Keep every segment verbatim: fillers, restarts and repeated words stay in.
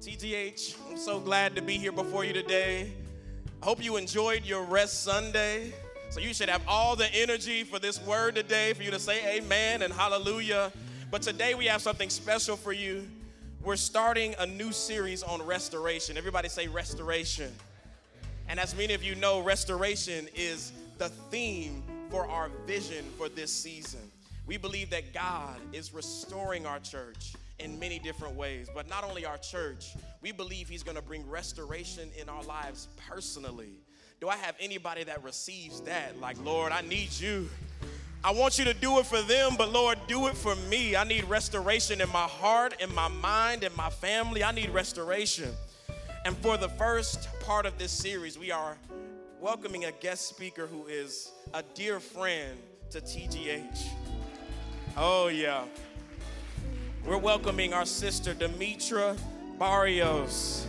T G H, I'm so glad to be here before you today. I hope you enjoyed your rest Sunday. So you should have all the energy for this word today for you to say amen and hallelujah. But today we have something special for you. We're starting a new series on restoration. Everybody say restoration. And as many of you know, restoration is the theme for our vision for this season. We believe that God is restoring our church in many different ways, but not only our church, we believe he's going to bring restoration in our lives personally. Do I have anybody that receives that? Like, Lord, I need you. I want you to do it for them, but Lord, do it for me. I need restoration in my heart, in my mind, in my family. I need restoration. And for the first part of this series, we are welcoming a guest speaker who is a dear friend to T G H. Oh, yeah. We're welcoming our sister, Demetra Barrios.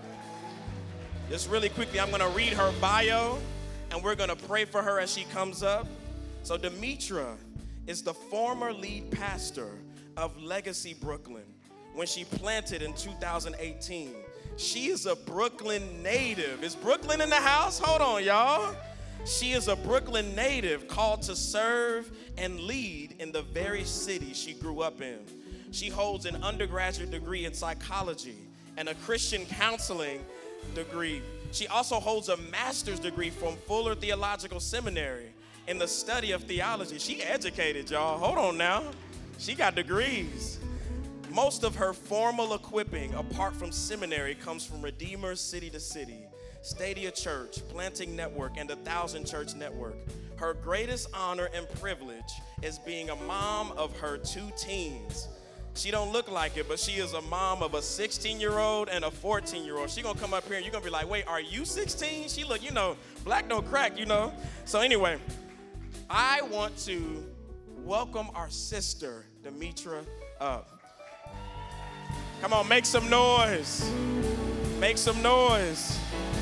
Just really quickly, I'm going to read her bio, and we're going to pray for her as she comes up. So Demetra is the former lead pastor of Legacy Brooklyn when she planted in two thousand eighteen. She is a Brooklyn native. Is Brooklyn in the house? Hold on, y'all. She is a Brooklyn native called to serve and lead in the very city she grew up in. She holds an undergraduate degree in psychology and a Christian counseling degree. She also holds a master's degree from Fuller Theological Seminary in the study of theology. She educated, y'all. Hold on now. She got degrees. Most of her formal equipping, apart from seminary, comes from Redeemer City to City, Stadia Church, Planting Network, and the Thousand Church Network. Her greatest honor and privilege is being a mom of her two teens. She don't look like it, but she is a mom of a sixteen-year-old and a fourteen-year-old. She gonna come up here and you're gonna be like, wait, are you sixteen? She look, you know, black don't crack, you know. So anyway, I want to welcome our sister, Demetra, up. Come on, make some noise. Make some noise.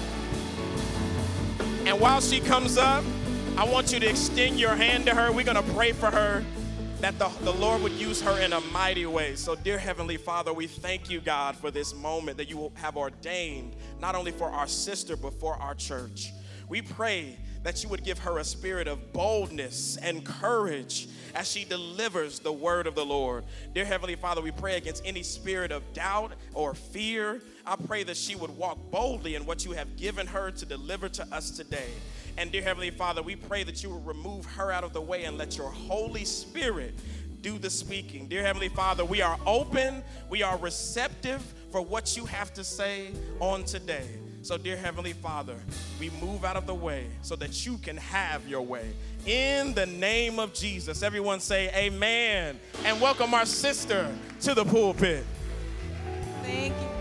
And while she comes up, I want you to extend your hand to her. We're gonna pray for her, that the, the Lord would use her in a mighty way. So dear Heavenly Father, we thank you, God, for this moment that you have ordained, not only for our sister, but for our church. We pray that you would give her a spirit of boldness and courage as she delivers the word of the Lord. Dear Heavenly Father, we pray against any spirit of doubt or fear. I pray that she would walk boldly in what you have given her to deliver to us today. And dear Heavenly Father, we pray that you will remove her out of the way and let your Holy Spirit do the speaking. Dear Heavenly Father, we are open, we are receptive for what you have to say on today. So dear Heavenly Father, we move out of the way so that you can have your way. In the name of Jesus, everyone say amen. And welcome our sister to the pulpit. Thank you.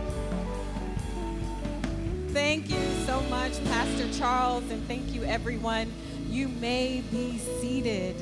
Thank you so much, Pastor Charles, and thank you, everyone. You may be seated.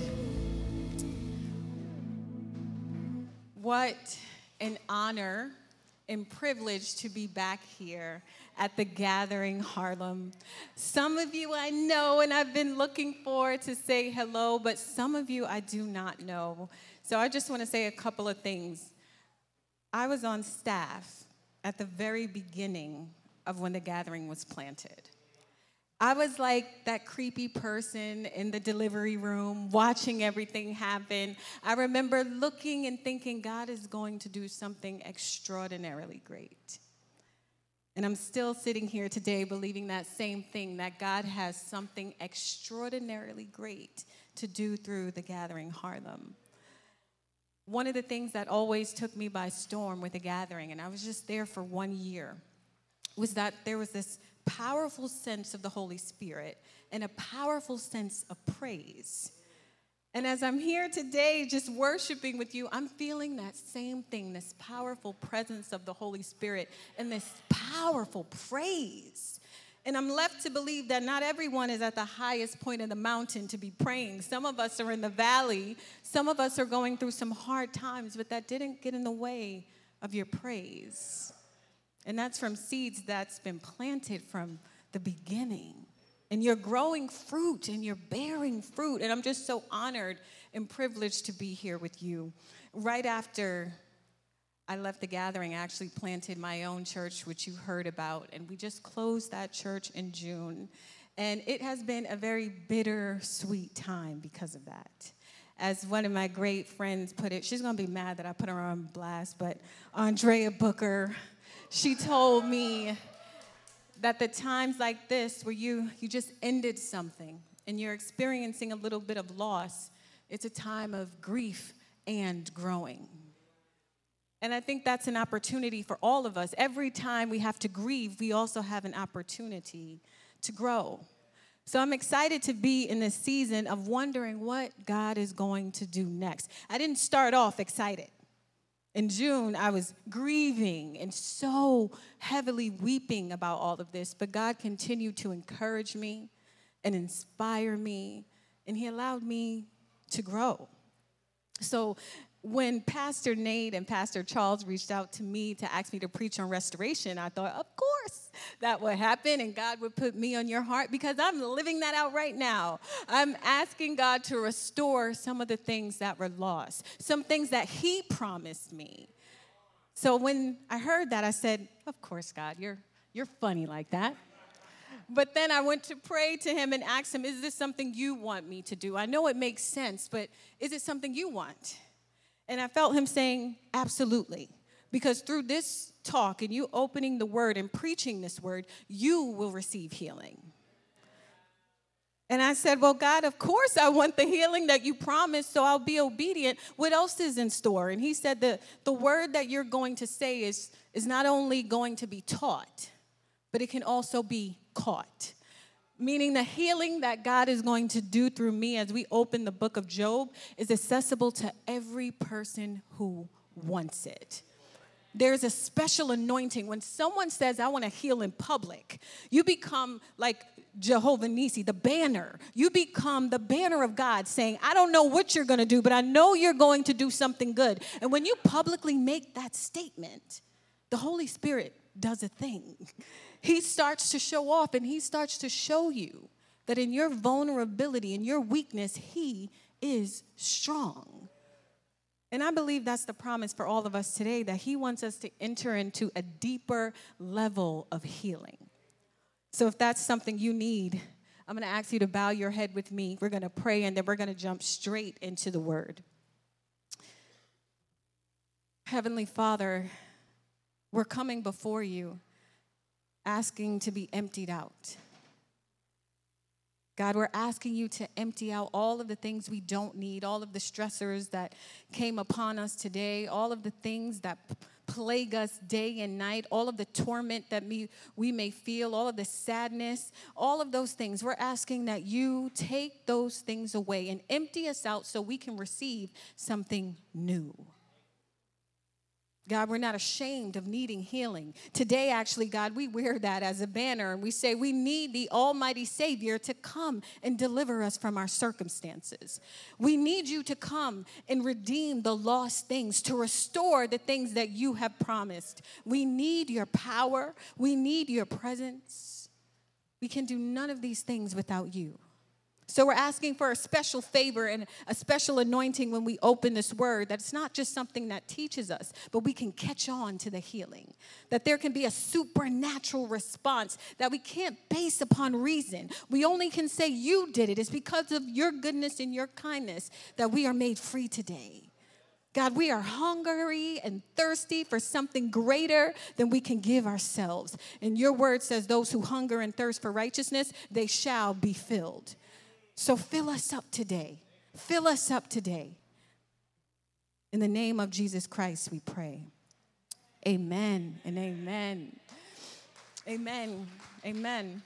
What an honor and privilege to be back here at the Gathering Harlem. Some of you I know and I've been looking forward to say hello, but some of you I do not know. So I just want to say a couple of things. I was on staff at the very beginning of when the Gathering was planted. I was like that creepy person in the delivery room watching everything happen. I remember looking and thinking, God is going to do something extraordinarily great. And I'm still sitting here today believing that same thing, that God has something extraordinarily great to do through the Gathering Harlem. One of the things that always took me by storm with the Gathering, and I was just there for one year, was that there was this powerful sense of the Holy Spirit and a powerful sense of praise. And as I'm here today just worshiping with you, I'm feeling that same thing, this powerful presence of the Holy Spirit and this powerful praise. And I'm left to believe that not everyone is at the highest point of the mountain to be praying. Some of us are in the valley. Some of us are going through some hard times, but that didn't get in the way of your praise. And that's from seeds that's been planted from the beginning. And you're growing fruit and you're bearing fruit. And I'm just so honored and privileged to be here with you. Right after I left the gathering, I actually planted my own church, which you heard about, and we just closed that church in June. And it has been a very bittersweet time because of that. As one of my great friends put it, she's going to be mad that I put her on blast, but Andrea Booker, she told me that the times like this where you, you just ended something and you're experiencing a little bit of loss, it's a time of grief and growing. And I think that's an opportunity for all of us. Every time we have to grieve, we also have an opportunity to grow. So I'm excited to be in this season of wondering what God is going to do next. I didn't start off excited. In June, I was grieving and so heavily weeping about all of this, but God continued to encourage me and inspire me, and he allowed me to grow. So when Pastor Nate and Pastor Charles reached out to me to ask me to preach on restoration, I thought, of course, that would happen and God would put me on your heart because I'm living that out right now. I'm asking God to restore some of the things that were lost, some things that he promised me. So when I heard that, I said, of course, God, you're, you're funny like that. But then I went to pray to him and ask him, is this something you want me to do? I know it makes sense, but is it something you want? And I felt him saying, absolutely. Because through this talk and you opening the word and preaching this word, you will receive healing. And I said, well, God, of course I want the healing that you promised, so I'll be obedient. What else is in store? And he said, the, the word that you're going to say is, is not only going to be taught, but it can also be caught. Meaning the healing that God is going to do through me as we open the book of Job is accessible to every person who wants it. There's a special anointing. When someone says, I want to heal in public, you become like Jehovah Nissi, the banner. You become the banner of God saying, I don't know what you're going to do, but I know you're going to do something good. And when you publicly make that statement, the Holy Spirit does a thing. He starts to show off and he starts to show you that in your vulnerability, in your weakness, he is strong. And I believe that's the promise for all of us today, that he wants us to enter into a deeper level of healing. So if that's something you need, I'm going to ask you to bow your head with me. We're going to pray and then we're going to jump straight into the word. Heavenly Father, we're coming before you, asking to be emptied out. God, we're asking you to empty out all of the things we don't need, all of the stressors that came upon us today, all of the things that plague us day and night, all of the torment that we, we may feel, all of the sadness, all of those things. We're asking that you take those things away and empty us out so we can receive something new. God, we're not ashamed of needing healing. Today, actually, God, we wear that as a banner, and we say we need the Almighty Savior to come and deliver us from our circumstances. We need you to come and redeem the lost things, to restore the things that you have promised. We need your power. We need your presence. We can do none of these things without you. So we're asking for a special favor and a special anointing when we open this word, that it's not just something that teaches us, but we can catch on to the healing, that there can be a supernatural response that we can't base upon reason. We only can say you did it. It's because of your goodness and your kindness that we are made free today. God, we are hungry and thirsty for something greater than we can give ourselves. And your word says those who hunger and thirst for righteousness, they shall be filled. So fill us up today. Fill us up today. In the name of Jesus Christ, we pray. Amen and amen. Amen. Amen.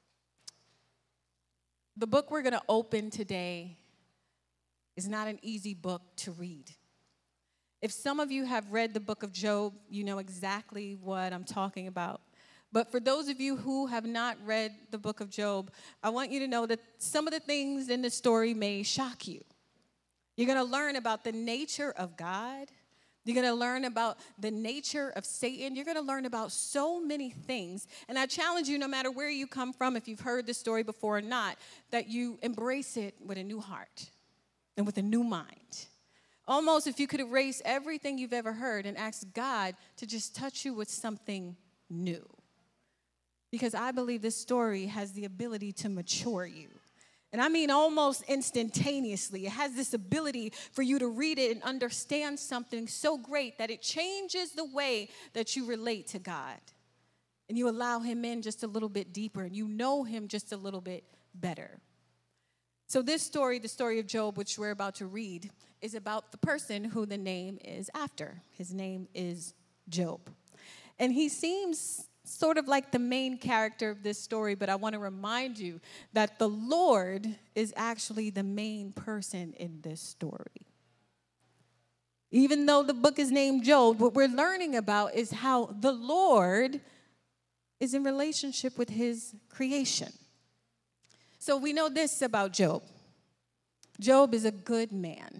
The book we're going to open today is not an easy book to read. If some of you have read the book of Job, you know exactly what I'm talking about. But for those of you who have not read the book of Job, I want you to know that some of the things in the story may shock you. You're going to learn about the nature of God. You're going to learn about the nature of Satan. You're going to learn about so many things. And I challenge you, no matter where you come from, if you've heard the story before or not, that you embrace it with a new heart and with a new mind. Almost if you could erase everything you've ever heard and ask God to just touch you with something new. Because I believe this story has the ability to mature you. And I mean almost instantaneously. It has this ability for you to read it and understand something so great that it changes the way that you relate to God. And you allow him in just a little bit deeper, and you know him just a little bit better. So this story, the story of Job, which we're about to read, is about the person who the name is after. His name is Job. And he seems sort of like the main character of this story, but I want to remind you that the Lord is actually the main person in this story. Even though the book is named Job, what we're learning about is how the Lord is in relationship with his creation. So we know this about Job. Job is a good man.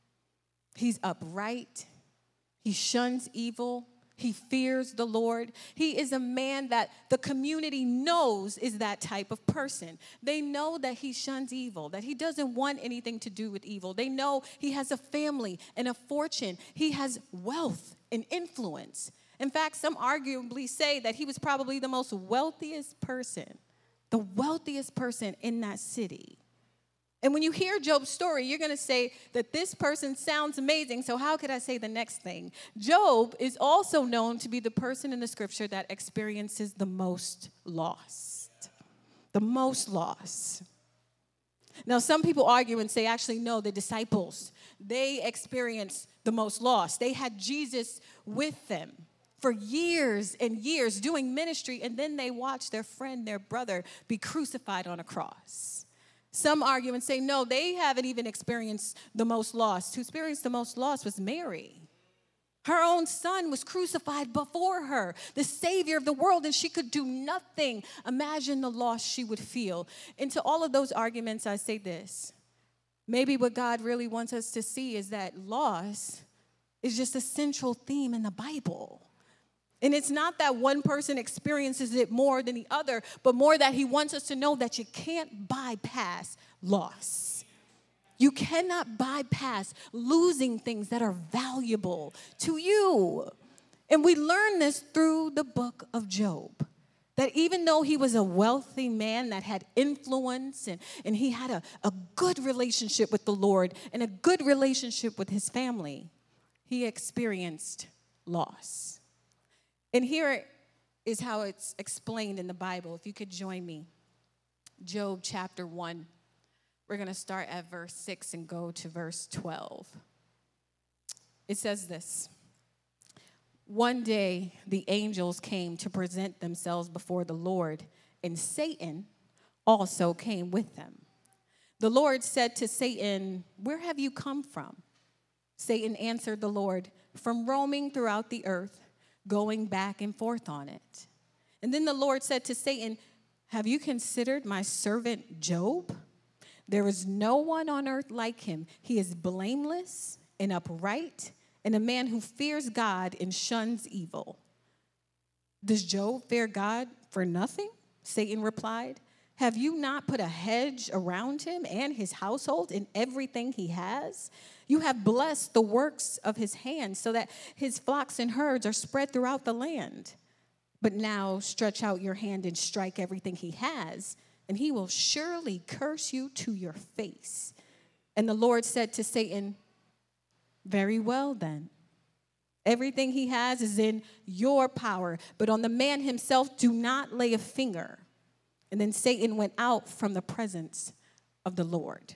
He's upright. He shuns evil. He fears the Lord. He is a man that the community knows is that type of person. They know that he shuns evil, that he doesn't want anything to do with evil. They know he has a family and a fortune. He has wealth and influence. In fact, some arguably say that he was probably the most wealthiest person, the wealthiest person in that city. And when you hear Job's story, you're going to say that this person sounds amazing, so how could I say the next thing? Job is also known to be the person in the scripture that experiences the most loss. The most loss. Now, some people argue and say, actually, no, the disciples, they experienced the most loss. They had Jesus with them for years and years doing ministry, and then they watched their friend, their brother, be crucified on a cross. Some argue and say, no, they haven't even experienced the most loss. Who experienced the most loss was Mary. Her own son was crucified before her, the Savior of the world, and she could do nothing. Imagine the loss she would feel. And to all of those arguments, I say this. Maybe what God really wants us to see is that loss is just a central theme in the Bible. And it's not that one person experiences it more than the other, but more that he wants us to know that you can't bypass loss. You cannot bypass losing things that are valuable to you. And we learn this through the book of Job. That even though he was a wealthy man that had influence and, and he had a, a good relationship with the Lord and a good relationship with his family, he experienced loss. And here is how it's explained in the Bible. If you could join me. Job chapter one. We're going to start at verse six and go to verse twelve. It says this. One day the angels came to present themselves before the Lord, and Satan also came with them. The Lord said to Satan, "Where have you come from?" Satan answered the Lord, "From roaming throughout the earth, going back and forth on it." And then the Lord said to Satan, "Have you considered my servant Job? There is no one on earth like him. He is blameless and upright, and a man who fears God and shuns evil." "Does Job fear God for nothing?" Satan replied. "Have you not put a hedge around him and his household and everything he has? You have blessed the works of his hands so that his flocks and herds are spread throughout the land. But now stretch out your hand and strike everything he has, and he will surely curse you to your face." And the Lord said to Satan, "Very well then. Everything he has is in your power, but on the man himself do not lay a finger." And then Satan went out from the presence of the Lord.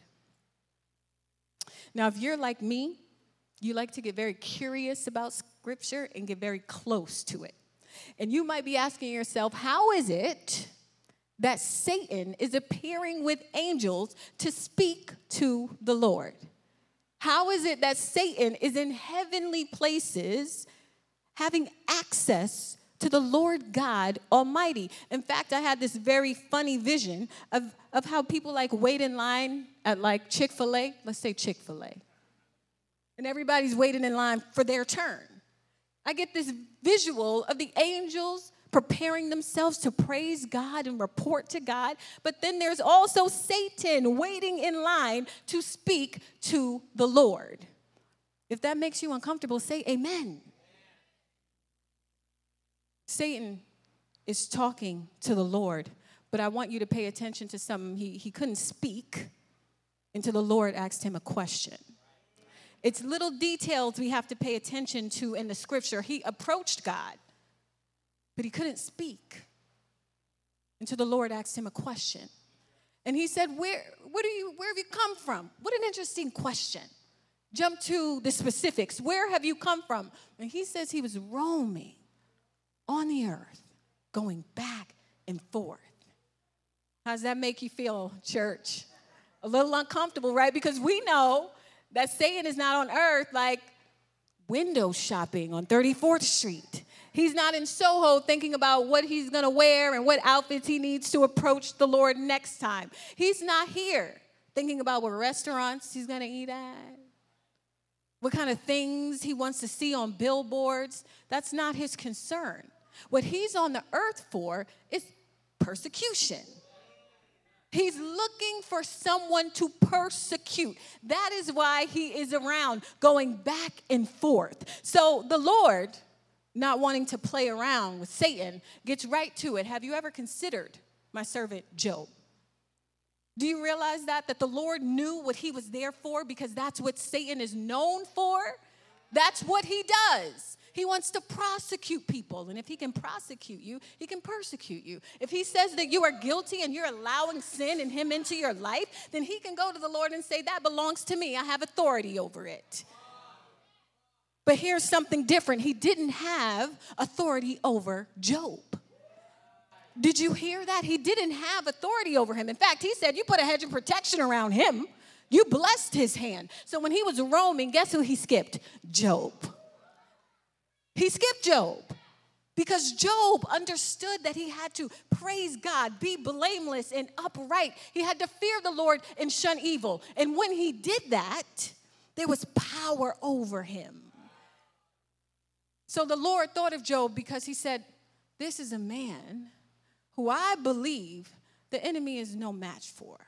Now, if you're like me, you like to get very curious about Scripture and get very close to it. And you might be asking yourself, how is it that Satan is appearing with angels to speak to the Lord? How is it that Satan is in heavenly places having access to the Lord God Almighty? In fact, I had this very funny vision of, of how people like wait in line at like Chick-fil-A. Let's say Chick-fil-A. And everybody's waiting in line for their turn. I get this visual of the angels preparing themselves to praise God and report to God. But then there's also Satan waiting in line to speak to the Lord. If that makes you uncomfortable, say amen. Satan is talking to the Lord, but I want you to pay attention to something. He, he couldn't speak until the Lord asked him a question. It's little details we have to pay attention to in the scripture. He approached God, but he couldn't speak until the Lord asked him a question. And he said, where, where, do you, where have you come from? What an interesting question. Jump to the specifics. Where have you come from? And he says he was roaming on the earth, going back and forth. How does that make you feel, church? A little uncomfortable, right? Because we know that Satan is not on earth like window shopping on thirty-fourth Street. He's not in Soho thinking about what he's going to wear and what outfits he needs to approach the Lord next time. He's not here thinking about what restaurants he's going to eat at, what kind of things he wants to see on billboards. That's not his concern. What he's on the earth for is persecution. He's looking for someone to persecute. That is why he is around, going back and forth. So the Lord, not wanting to play around with Satan, gets right to it. Have you ever considered my servant Job? Do you realize that? That the Lord knew what he was there for, because that's what Satan is known for? That's what he does. He wants to prosecute people. And if he can prosecute you, he can persecute you. If he says that you are guilty and you're allowing sin and him into your life, then he can go to the Lord and say, that belongs to me. I have authority over it. But here's something different. He didn't have authority over Job. Did you hear that? He didn't have authority over him. In fact, he said, you put a hedge of protection around him. You blessed his hand. So when he was roaming, guess who he skipped? Job. He skipped Job because Job understood that he had to praise God, be blameless and upright. He had to fear the Lord and shun evil. And when he did that, there was power over him. So the Lord thought of Job because he said, this is a man who I believe the enemy is no match for.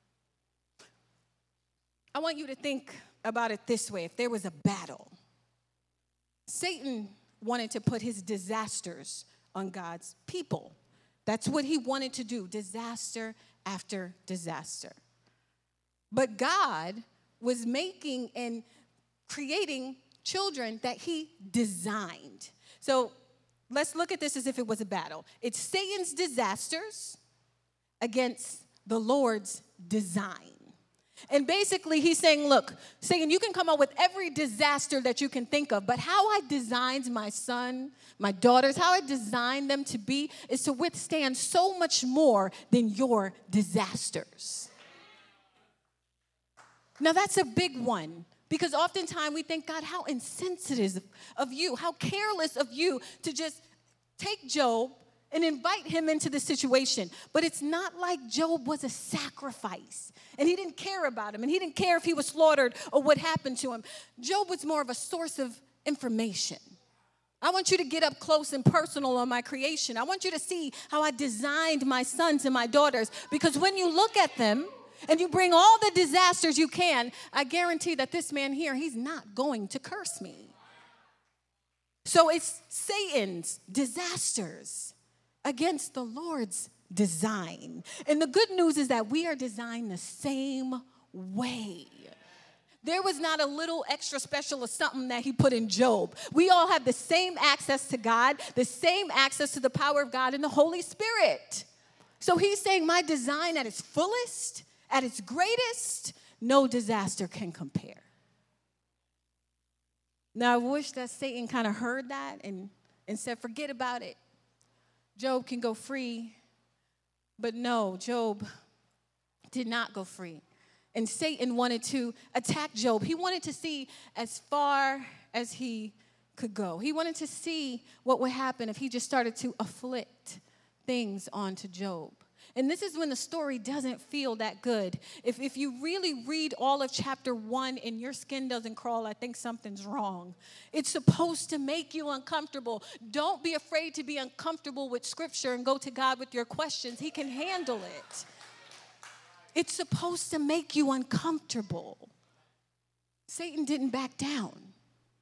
I want you to think about it this way. If there was a battle, Satan wanted to put his disasters on God's people. That's what he wanted to do, disaster after disaster. But God was making and creating children that he designed. So let's look at this as if it was a battle. It's Satan's disasters against the Lord's design. And basically, he's saying, look, Satan, you can come up with every disaster that you can think of, but how I designed my son, my daughters, how I designed them to be is to withstand so much more than your disasters. Now, that's a big one, because oftentimes we think, God, how insensitive of you, how careless of you to just take Job and invite him into the situation. But it's not like Job was a sacrifice, and he didn't care about him, and he didn't care if he was slaughtered or what happened to him. Job was more of a source of information. I want you to get up close and personal on my creation. I want you to see how I designed my sons and my daughters, because when you look at them and you bring all the disasters you can, I guarantee that this man here, he's not going to curse me. So it's Satan's disasters against the Lord's design. And the good news is that we are designed the same way. There was not a little extra special or something that he put in Job. We all have the same access to God, the same access to the power of God and the Holy Spirit. So he's saying my design at its fullest, at its greatest, no disaster can compare. Now, I wish that Satan kind of heard that and, and said, forget about it. Job can go free. But no, Job did not go free. And Satan wanted to attack Job. He wanted to see as far as he could go. He wanted to see what would happen if he just started to afflict things onto Job. And this is when the story doesn't feel that good. If, if you really read all of chapter one and your skin doesn't crawl, I think something's wrong. It's supposed to make you uncomfortable. Don't be afraid to be uncomfortable with Scripture and go to God with your questions. He can handle it. It's supposed to make you uncomfortable. Satan didn't back down.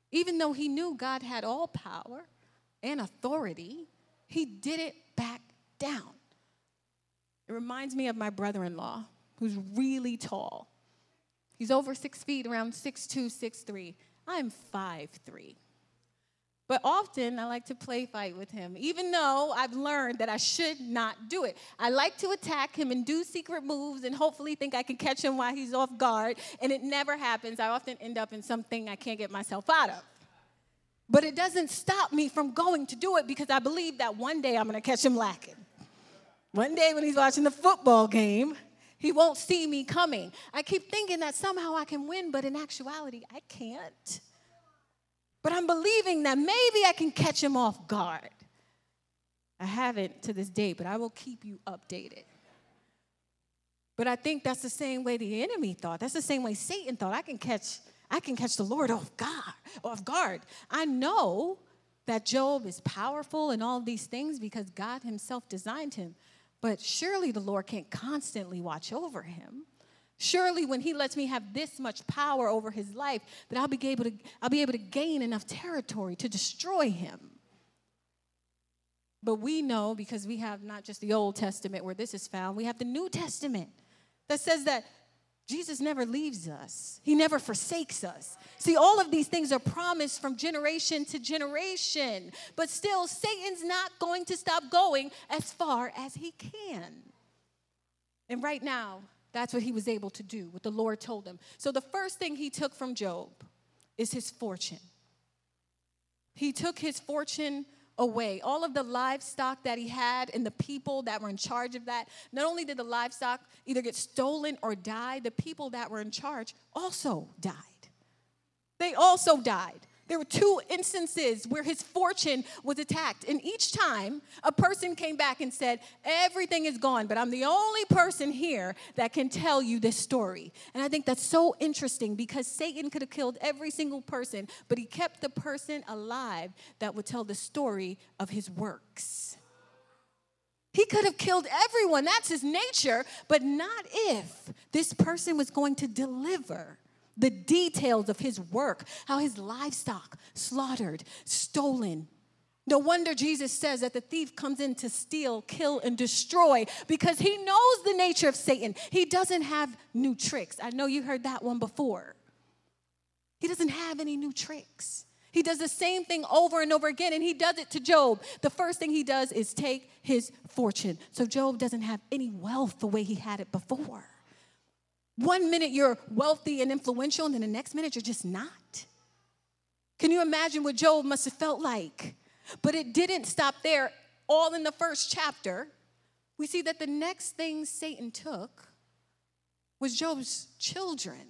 Even though he knew God had all power and authority, he didn't back down. It reminds me of my brother-in-law, who's really tall. He's over six feet, around six two, six three. I'm five three. But often I like to play fight with him, even though I've learned that I should not do it. I like to attack him and do secret moves and hopefully think I can catch him while he's off guard, and it never happens. I often end up in something I can't get myself out of. But it doesn't stop me from going to do it because I believe that one day I'm going to catch him lacking. One day when he's watching the football game, he won't see me coming. I keep thinking that somehow I can win, but in actuality, I can't. But I'm believing that maybe I can catch him off guard. I haven't to this day, but I will keep you updated. But I think that's the same way the enemy thought. That's the same way Satan thought. I can catch, I can catch the Lord off guard, off guard. I know that Job is powerful and all these things because God himself designed him. But surely the Lord can't constantly watch over him. Surely when he lets me have this much power over his life, that I'll be able to, I'll be able to gain enough territory to destroy him. But we know, because we have not just the Old Testament where this is found, we have the New Testament that says that Jesus never leaves us. He never forsakes us. See, all of these things are promised from generation to generation. But still, Satan's not going to stop going as far as he can. And right now, that's what he was able to do, what the Lord told him. So the first thing he took from Job is his fortune. He took his fortune away. All of the livestock that he had and the people that were in charge of that, not only did the livestock either get stolen or die, the people that were in charge also died. They also died. There were two instances where his fortune was attacked. And each time, a person came back and said, everything is gone, but I'm the only person here that can tell you this story. And I think that's so interesting because Satan could have killed every single person, but he kept the person alive that would tell the story of his works. He could have killed everyone. That's his nature, but not if this person was going to deliver the details of his work, how his livestock slaughtered, stolen. No wonder Jesus says that the thief comes in to steal, kill, and destroy because he knows the nature of Satan. He doesn't have new tricks. I know you heard that one before. He doesn't have any new tricks. He does the same thing over and over again, and he does it to Job. The first thing he does is take his fortune. So Job doesn't have any wealth the way he had it before. One minute you're wealthy and influential, and then the next minute you're just not. Can you imagine what Job must have felt like? But it didn't stop there. All in the first chapter, we see that the next thing Satan took was Job's children.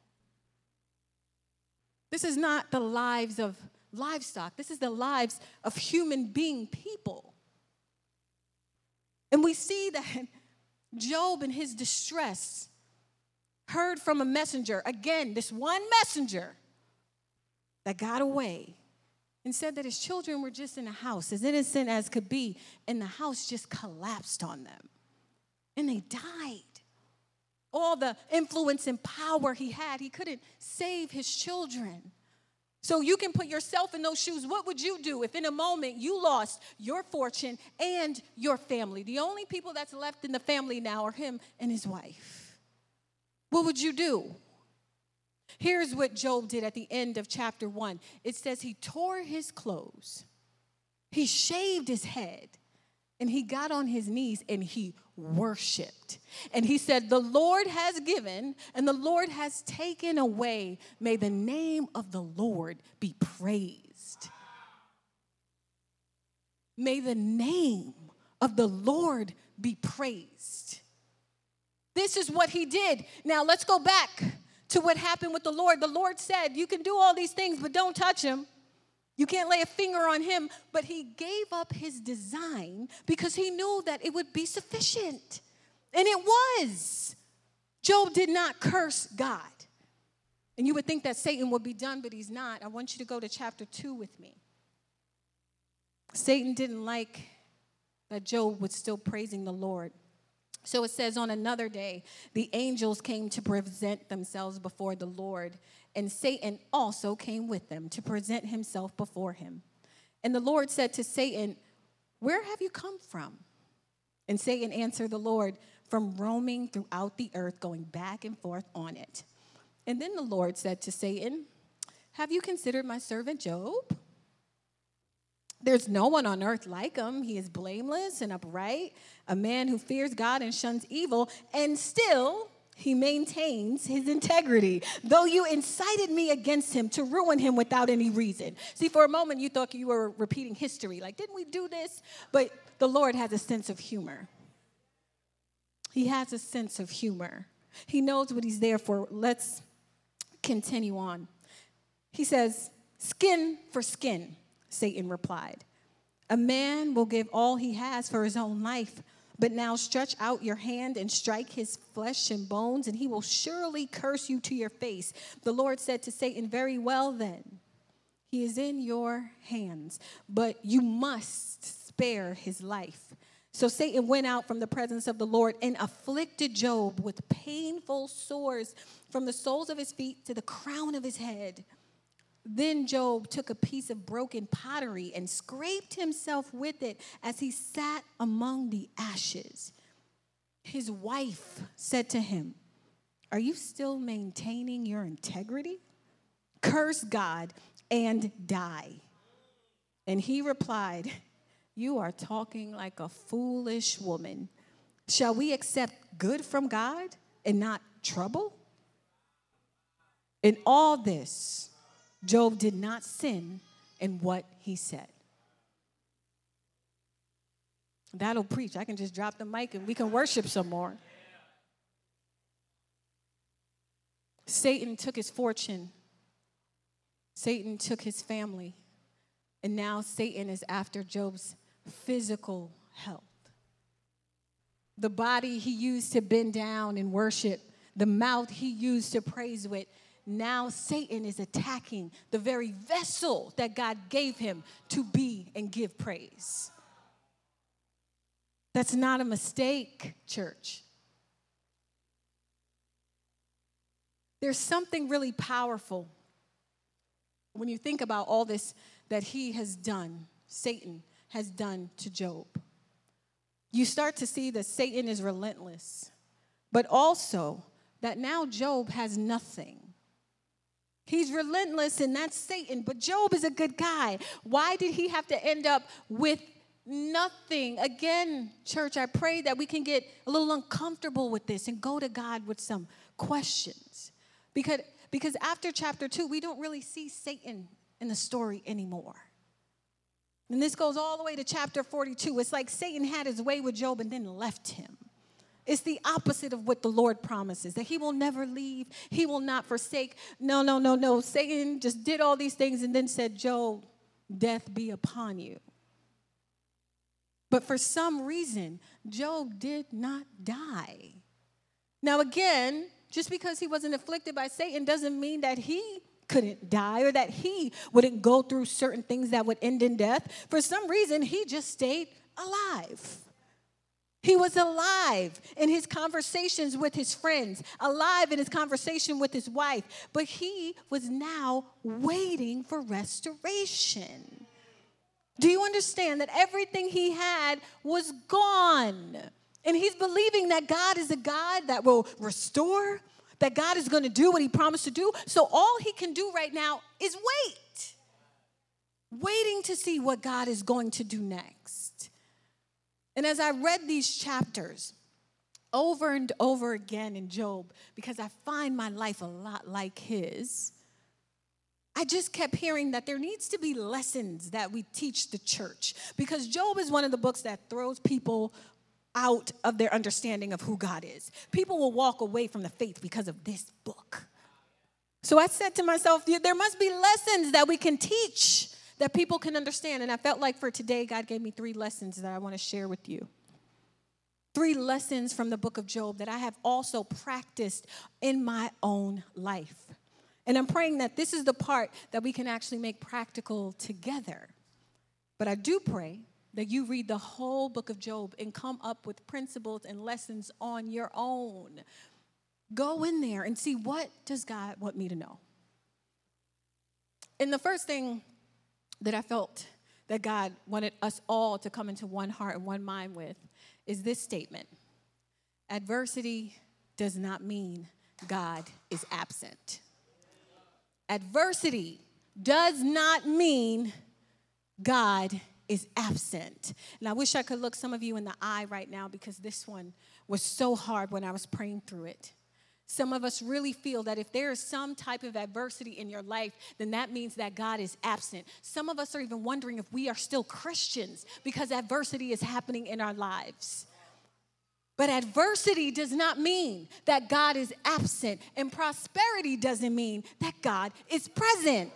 This is not the lives of livestock. This is the lives of human being people. And we see that Job in his distress heard from a messenger, again, this one messenger that got away and said that his children were just in a house, as innocent as could be, and the house just collapsed on them. And they died. All the influence and power he had, he couldn't save his children. So you can put yourself in those shoes. What would you do if in a moment you lost your fortune and your family? The only people that's left in the family now are him and his wife. What would you do? Here's what Job did at the end of chapter one. It says he tore his clothes, he shaved his head, and he got on his knees and he worshiped. And he said, the Lord has given and the Lord has taken away. May the name of the Lord be praised. May the name of the Lord be praised. This is what he did. Now let's go back to what happened with the Lord. The Lord said, you can do all these things, but don't touch him. You can't lay a finger on him. But he gave up his design because he knew that it would be sufficient. And it was. Job did not curse God. And you would think that Satan would be done, but he's not. I want you to go to chapter two with me. Satan didn't like that Job was still praising the Lord. So it says, on another day, the angels came to present themselves before the Lord, and Satan also came with them to present himself before him. And the Lord said to Satan, where have you come from? And Satan answered the Lord, from roaming throughout the earth, going back and forth on it. And then the Lord said to Satan, have you considered my servant Job? There's no one on earth like him. He is blameless and upright, a man who fears God and shuns evil, and still he maintains his integrity, though you incited me against him to ruin him without any reason. See, for a moment you thought you were repeating history, like, didn't we do this? But the Lord has a sense of humor. He has a sense of humor. He knows what he's there for. Let's continue on. He says, skin for skin, Satan replied. A man will give all he has for his own life, but now stretch out your hand and strike his flesh and bones, and he will surely curse you to your face. The Lord said to Satan, very well then, he is in your hands, but you must spare his life. So Satan went out from the presence of the Lord and afflicted Job with painful sores from the soles of his feet to the crown of his head. Then Job took a piece of broken pottery and scraped himself with it as he sat among the ashes. His wife said to him, are you still maintaining your integrity? Curse God and die. And he replied, you are talking like a foolish woman. Shall we accept good from God and not trouble? In all this, Job did not sin in what he said. That'll preach. I can just drop the mic and we can worship some more. Satan took his fortune. Satan took his family. And now Satan is after Job's physical health. The body he used to bend down and worship, the mouth he used to praise with, now Satan is attacking the very vessel that God gave him to be and give praise. That's not a mistake, church. There's something really powerful when you think about all this that he has done, Satan has done to Job. You start to see that Satan is relentless, but also that now Job has nothing. He's relentless, and that's Satan, but Job is a good guy. Why did he have to end up with nothing? Again, church, I pray that we can get a little uncomfortable with this and go to God with some questions. Because, because after chapter two, we don't really see Satan in the story anymore. And this goes all the way to chapter forty-two. It's like Satan had his way with Job and then left him. It's the opposite of what the Lord promises, that he will never leave, he will not forsake. No, no, no, no. Satan just did all these things and then said, Job, death be upon you. But for some reason, Job did not die. Now again, just because he wasn't afflicted by Satan doesn't mean that he couldn't die or that he wouldn't go through certain things that would end in death. For some reason, he just stayed alive. He was alive in his conversations with his friends, alive in his conversation with his wife, but he was now waiting for restoration. Do you understand that everything he had was gone? And he's believing that God is a God that will restore, that God is going to do what he promised to do. So all he can do right now is wait, waiting to see what God is going to do next. And as I read these chapters over and over again in Job, because I find my life a lot like his, I just kept hearing that there needs to be lessons that we teach the church. Because Job is one of the books that throws people out of their understanding of who God is. People will walk away from the faith because of this book. So I said to myself, there must be lessons that we can teach that people can understand. And I felt like for today, God gave me three lessons that I want to share with you. Three lessons from the book of Job that I have also practiced in my own life. And I'm praying that this is the part that we can actually make practical together. But I do pray that you read the whole book of Job and come up with principles and lessons on your own. Go in there and see, what does God want me to know? And the first thing that I felt that God wanted us all to come into one heart and one mind with is this statement: adversity does not mean God is absent. Adversity does not mean God is absent. And I wish I could look some of you in the eye right now, because this one was so hard when I was praying through it. Some of us really feel that if there is some type of adversity in your life, then that means that God is absent. Some of us are even wondering if we are still Christians because adversity is happening in our lives. But adversity does not mean that God is absent, and prosperity doesn't mean that God is present.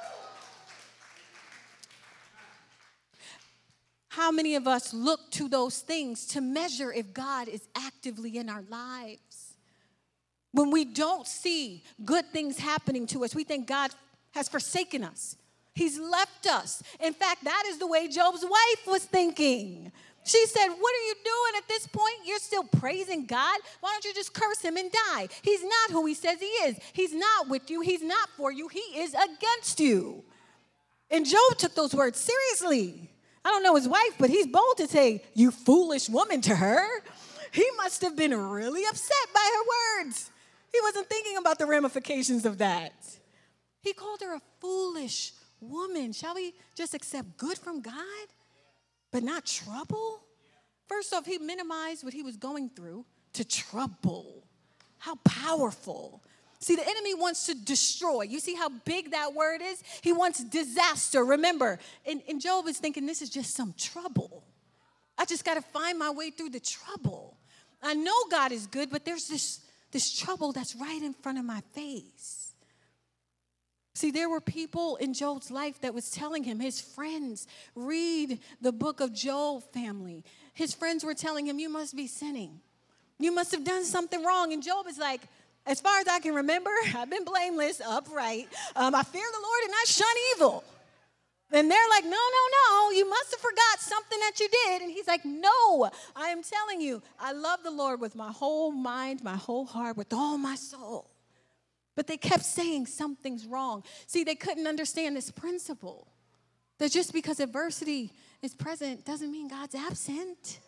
How many of us look to those things to measure if God is actively in our lives? When we don't see good things happening to us, we think God has forsaken us. He's left us. In fact, that is the way Job's wife was thinking. She said, what are you doing at this point? You're still praising God? Why don't you just curse him and die? He's not who he says he is. He's not with you. He's not for you. He is against you. And Job took those words seriously. I don't know his wife, but he's bold to say, you foolish woman, to her. He must have been really upset by her words. He wasn't thinking about the ramifications of that. He called her a foolish woman. Shall we just accept good from God, but not trouble? First off, he minimized what he was going through to trouble. How powerful. See, the enemy wants to destroy. You see how big that word is? He wants disaster. Remember, and, and Job is thinking, this is just some trouble. I just got to find my way through the trouble. I know God is good, but there's this, this trouble that's right in front of my face. See, there were people in Job's life that was telling him, his friends, read the book of Job, family. His friends were telling him, you must be sinning. You must have done something wrong. And Job is like, as far as I can remember, I've been blameless, upright. Um, I fear the Lord and I shun evil. And they're like, no, no, no, you must have forgot something that you did. And he's like, no, I am telling you, I love the Lord with my whole mind, my whole heart, with all my soul. But they kept saying something's wrong. See, they couldn't understand this principle, that just because adversity is present doesn't mean God's absent.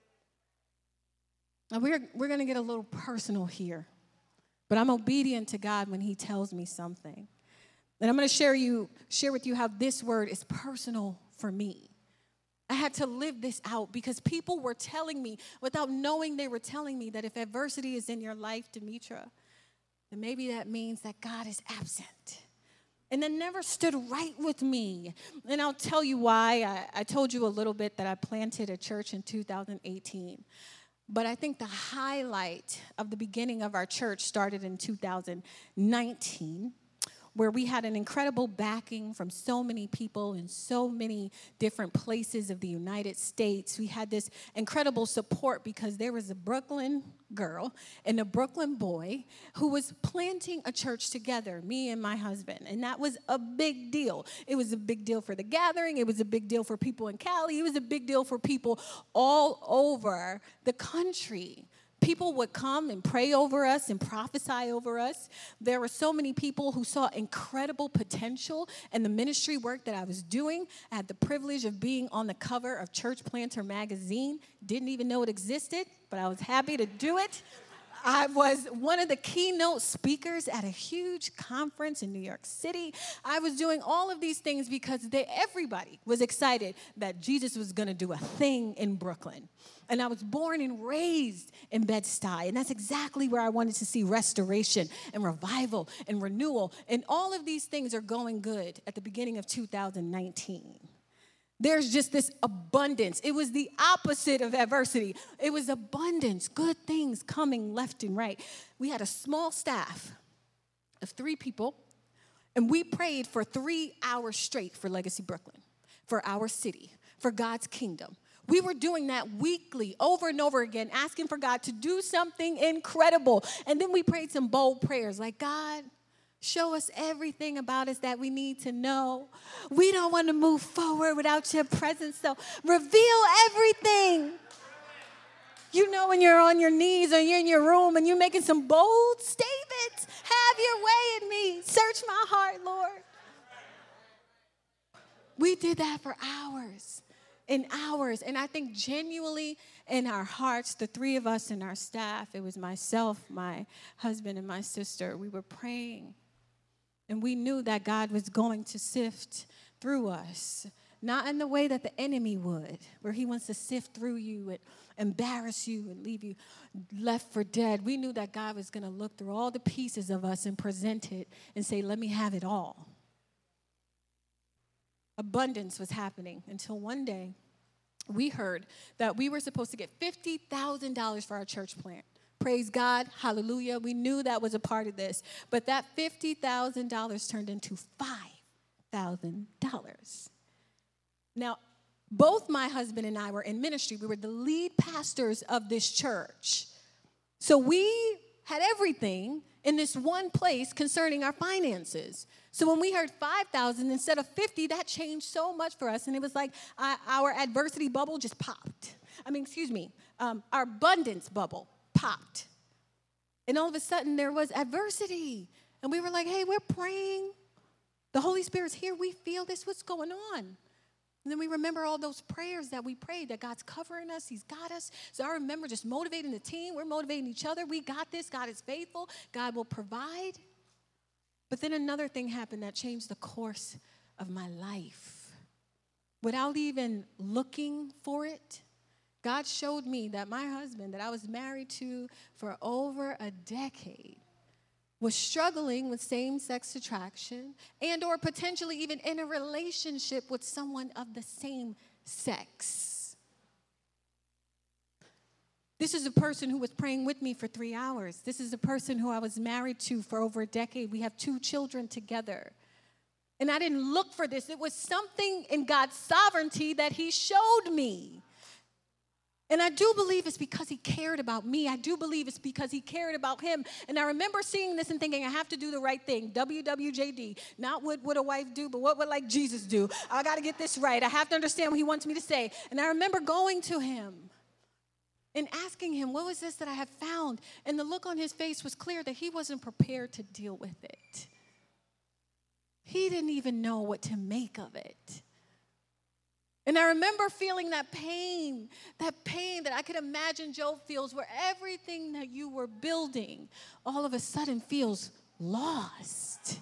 Now, we're, we're going to get a little personal here. But I'm obedient to God when he tells me something. And I'm going to share you, share with you how this word is personal for me. I had to live this out because people were telling me, without knowing they were telling me, that if adversity is in your life, Demetra, then maybe that means that God is absent. And that never stood right with me. And I'll tell you why. I, I told you a little bit that I planted a church in two thousand eighteen. But I think the highlight of the beginning of our church started in two thousand nineteen, where we had an incredible backing from so many people in so many different places of the United States. We had this incredible support because there was a Brooklyn girl and a Brooklyn boy who was planting a church together, me and my husband. And that was a big deal. It was a big deal for the gathering. It was a big deal for people in Cali. It was a big deal for people all over the country. People would come and pray over us and prophesy over us. There were so many people who saw incredible potential in the ministry work that I was doing. I had the privilege of being on the cover of Church Planter magazine. Didn't even know it existed, but I was happy to do it. I was one of the keynote speakers at a huge conference in New York City. I was doing all of these things because they, everybody was excited that Jesus was going to do a thing in Brooklyn. And I was born and raised in Bed-Stuy, and that's exactly where I wanted to see restoration and revival and renewal. And all of these things are going good at the beginning of two thousand nineteen. There's just this abundance. It was the opposite of adversity. It was abundance, good things coming left and right. We had a small staff of three people, and we prayed for three hours straight for Legacy Brooklyn, for our city, for God's kingdom. We were doing that weekly, over and over again, asking for God to do something incredible. And then we prayed some bold prayers like, God, Show us everything about us that we need to know. We don't want to move forward without your presence, so reveal everything. You know when you're on your knees or you're in your room and you're making some bold statements. Have your way in me. Search my heart, Lord. We did that for hours and hours. And I think genuinely in our hearts, the three of us and our staff, it was myself, my husband, and my sister, we were praying. And we knew that God was going to sift through us, not in the way that the enemy would, where he wants to sift through you and embarrass you and leave you left for dead. We knew that God was going to look through all the pieces of us and present it and say, let me have it all. Abundance was happening until one day we heard that we were supposed to get fifty thousand dollars for our church plant. Praise God, hallelujah. We knew that was a part of this. But that fifty thousand dollars turned into five thousand dollars. Now, both my husband and I were in ministry. We were the lead pastors of this church. So we had everything in this one place concerning our finances. So when we heard five thousand instead of fifty, that changed so much for us. And it was like uh, our adversity bubble just popped. I mean, excuse me, um, our abundance bubble popped. And all of a sudden there was adversity. And we were like, hey, we're praying. The Holy Spirit's here. We feel this. What's going on? And then we remember all those prayers that we prayed, that God's covering us. He's got us. So I remember just motivating the team. We're motivating each other. We got this. God is faithful. God will provide. But then another thing happened that changed the course of my life. Without even looking for it, God showed me that my husband, that I was married to for over a decade, was struggling with same-sex attraction and or potentially even in a relationship with someone of the same sex. This is a person who was praying with me for three hours. This is a person who I was married to for over a decade. We have two children together. And I didn't look for this. It was something in God's sovereignty that he showed me. And I do believe it's because he cared about me. I do believe it's because he cared about him. And I remember seeing this and thinking, I have to do the right thing. W W J D. Not what would a wife do, but what would like Jesus do. I got to get this right. I have to understand what he wants me to say. And I remember going to him and asking him, what was this that I have found? And the look on his face was clear that he wasn't prepared to deal with it. He didn't even know what to make of it. And I remember feeling that pain, that pain that I could imagine Job feels, where everything that you were building all of a sudden feels lost.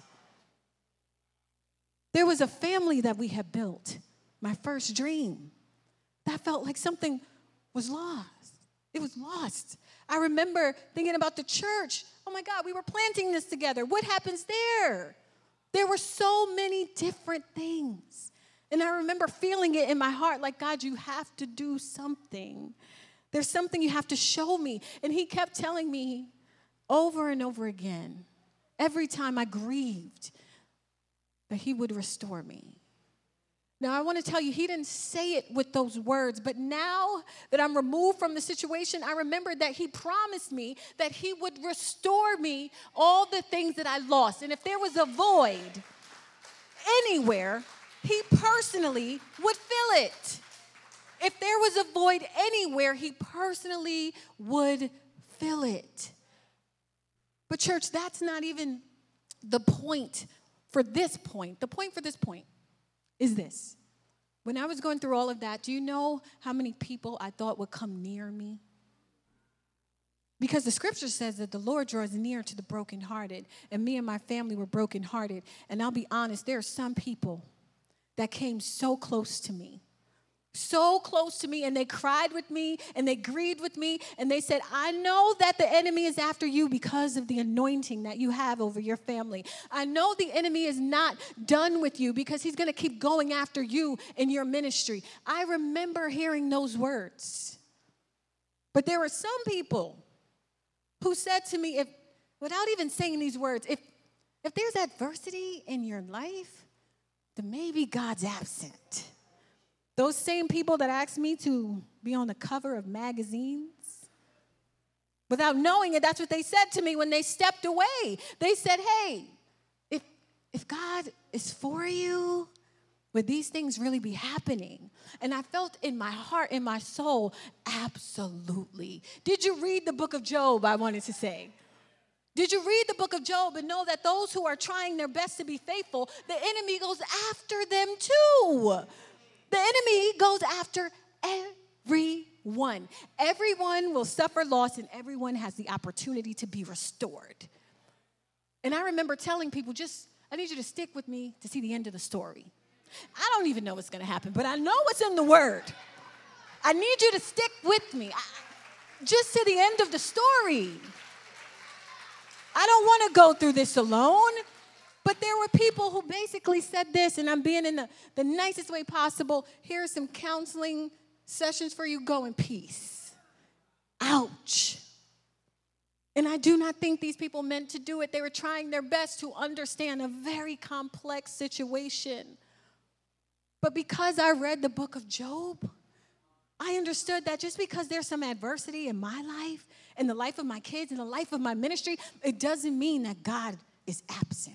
There was a family that we had built, my first dream. That felt like something was lost. It was lost. I remember thinking about the church. Oh my God, we were planting this together. What happens there? There were so many different things. And I remember feeling it in my heart, like, God, you have to do something. There's something you have to show me. And he kept telling me over and over again, every time I grieved, that he would restore me. Now, I want to tell you, he didn't say it with those words, but now that I'm removed from the situation, I remember that he promised me that he would restore me all the things that I lost. And if there was a void anywhere, he personally would fill it. If there was a void anywhere, he personally would fill it. But church, that's not even the point for this point. The point for this point is this. When I was going through all of that, do you know how many people I thought would come near me? Because the scripture says that the Lord draws near to the brokenhearted, and me and my family were brokenhearted. And I'll be honest, there are some people that came so close to me, so close to me, and they cried with me, and they grieved with me, and they said, I know that the enemy is after you because of the anointing that you have over your family. I know the enemy is not done with you because he's going to keep going after you in your ministry. I remember hearing those words. But there were some people who said to me, if, without even saying these words, if, if there's adversity in your life, then maybe God's absent. Those same people that asked me to be on the cover of magazines, without knowing it, that's what they said to me when they stepped away. They said, hey, if God is for you, would these things really be happening? And I felt in my heart, in my soul, absolutely. Did you read the book of Job, I wanted to say? Did you read the book of Job and know that those who are trying their best to be faithful, the enemy goes after them too? The enemy goes after everyone. Everyone will suffer loss and everyone has the opportunity to be restored. And I remember telling people, just, I need you to stick with me to see the end of the story. I don't even know what's going to happen, but I know what's in the word. I need you to stick with me. I, just to the end of the story. I don't want to go through this alone. But there were people who basically said this, and I'm being in the, the nicest way possible. Here are some counseling sessions for you. Go in peace. Ouch. And I do not think these people meant to do it. They were trying their best to understand a very complex situation. But because I read the book of Job, I understood that just because there's some adversity in my life, in the life of my kids, in the life of my ministry, it doesn't mean that God is absent.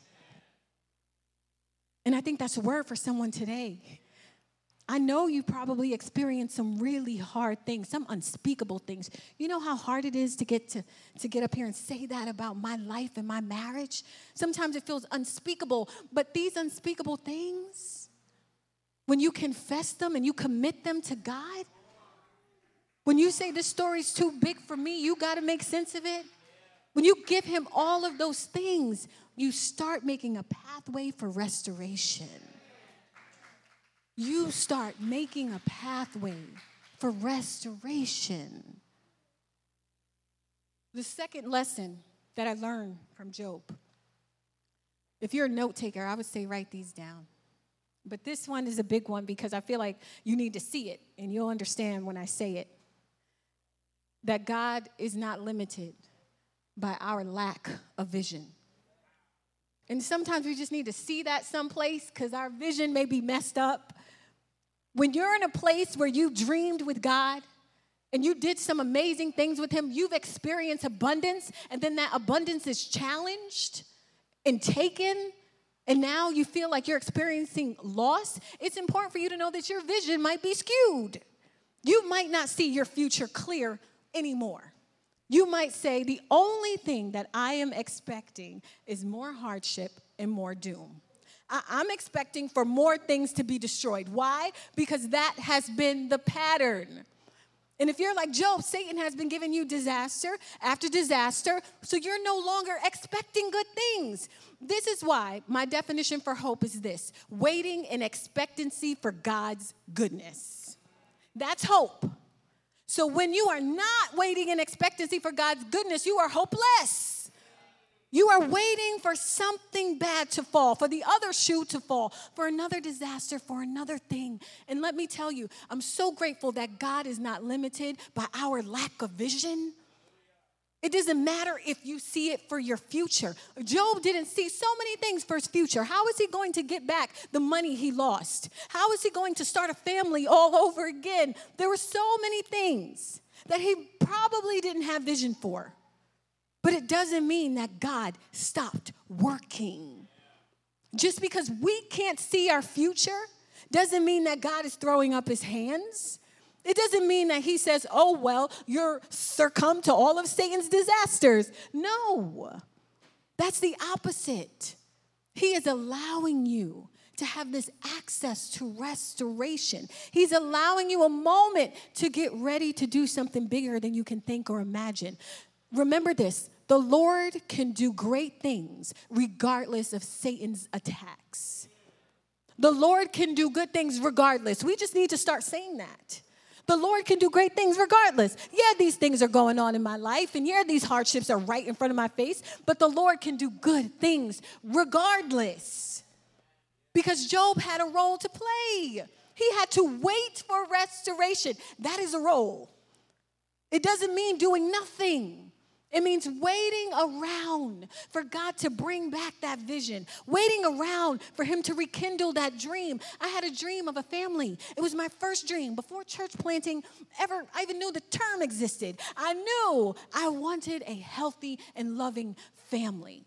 And I think that's a word for someone today. I know you probably experienced some really hard things, some unspeakable things. You know how hard it is to get to, to get up here and say that about my life and my marriage? Sometimes it feels unspeakable, but these unspeakable things, when you confess them and you commit them to God, when you say this story's too big for me, you got to make sense of it. When you give him all of those things, you start making a pathway for restoration. You start making a pathway for restoration. The second lesson that I learned from Job, if you're a note taker, I would say write these down. But this one is a big one because I feel like you need to see it, and you'll understand when I say it. That God is not limited by our lack of vision. And sometimes we just need to see that someplace because our vision may be messed up. When you're in a place where you dreamed with God and you did some amazing things with him, you've experienced abundance, and then that abundance is challenged and taken, and now you feel like you're experiencing loss, it's important for you to know that your vision might be skewed. You might not see your future clear anymore. You might say, the only thing that I am expecting is more hardship and more doom. I- I'm expecting for more things to be destroyed. Why? Because that has been the pattern. And if you're like Job, Satan has been giving you disaster after disaster, so you're no longer expecting good things. This is why my definition for hope is this: waiting in expectancy for God's goodness. That's hope. So when you are not waiting in expectancy for God's goodness, you are hopeless. You are waiting for something bad to fall, for the other shoe to fall, for another disaster, for another thing. And let me tell you, I'm so grateful that God is not limited by our lack of vision. It doesn't matter if you see it for your future. Job didn't see so many things for his future. How is he going to get back the money he lost? How is he going to start a family all over again? There were so many things that he probably didn't have vision for. But it doesn't mean that God stopped working. Just because we can't see our future doesn't mean that God is throwing up his hands. It doesn't mean that he says, oh, well, you're succumb to all of Satan's disasters. No, that's the opposite. He is allowing you to have this access to restoration. He's allowing you a moment to get ready to do something bigger than you can think or imagine. Remember this, the Lord can do great things regardless of Satan's attacks. The Lord can do good things regardless. We just need to start saying that. The Lord can do great things regardless. Yeah, these things are going on in my life, and yeah, these hardships are right in front of my face, but the Lord can do good things regardless. Because Job had a role to play. He had to wait for restoration. That is a role. It doesn't mean doing nothing. It means waiting around for God to bring back that vision, waiting around for him to rekindle that dream. I had a dream of a family. It was my first dream. Before church planting ever, I even knew the term existed. I knew I wanted a healthy and loving family.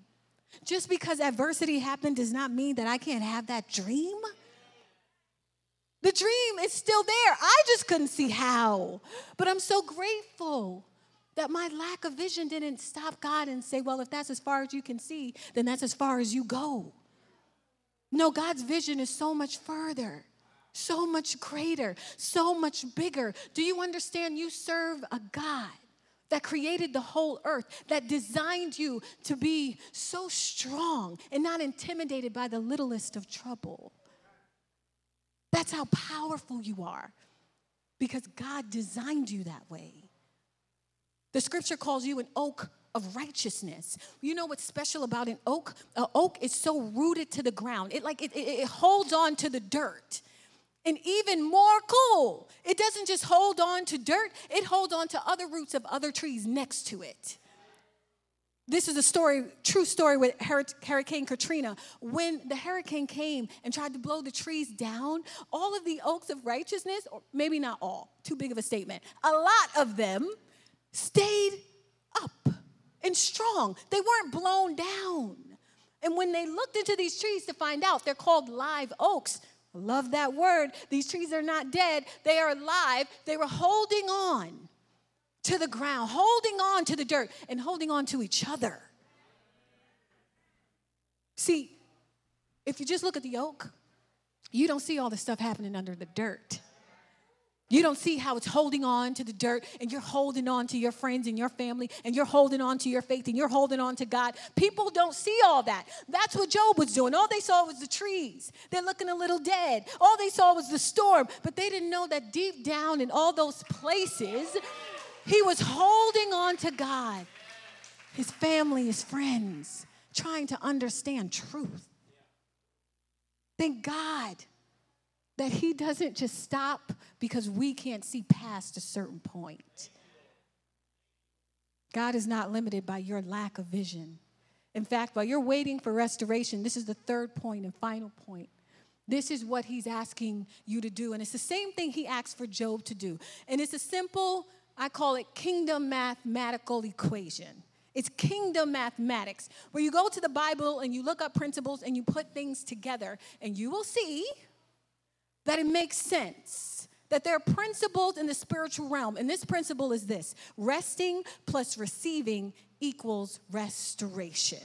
Just because adversity happened does not mean that I can't have that dream. The dream is still there. I just couldn't see how. But I'm so grateful that my lack of vision didn't stop God and say, well, if that's as far as you can see, then that's as far as you go. No, God's vision is so much further, so much greater, so much bigger. Do you understand you serve a God that created the whole earth, that designed you to be so strong and not intimidated by the littlest of trouble? That's how powerful you are, because God designed you that way. The scripture calls you an oak of righteousness. You know what's special about an oak? An oak is so rooted to the ground. It like it, it, it holds on to the dirt. And even more cool, it doesn't just hold on to dirt, it holds on to other roots of other trees next to it. This is a story, true story with Hurricane Katrina. When the hurricane came and tried to blow the trees down, all of the oaks of righteousness, or maybe not all, too big of a statement, a lot of them stayed up and strong. They weren't blown down. And when they looked into these trees to find out, they're called live oaks. I love that word. These trees are not dead. They are alive. They were holding on to the ground, holding on to the dirt, and holding on to each other. See, if you just look at the oak, you don't see all the stuff happening under the dirt. You don't see how it's holding on to the dirt, and you're holding on to your friends and your family, and you're holding on to your faith, and you're holding on to God. People don't see all that. That's what Job was doing. All they saw was the trees. They're looking a little dead. All they saw was the storm, but they didn't know that deep down in all those places, he was holding on to God, his family, his friends, trying to understand truth. Thank God that he doesn't just stop because we can't see past a certain point. God is not limited by your lack of vision. In fact, while you're waiting for restoration, this is the third point and final point. This is what he's asking you to do. And it's the same thing he asked for Job to do. And it's a simple, I call it kingdom mathematical equation. It's kingdom mathematics, where you go to the Bible and you look up principles and you put things together, and you will see that it makes sense, that there are principles in the spiritual realm. And this principle is this: resting plus receiving equals restoration.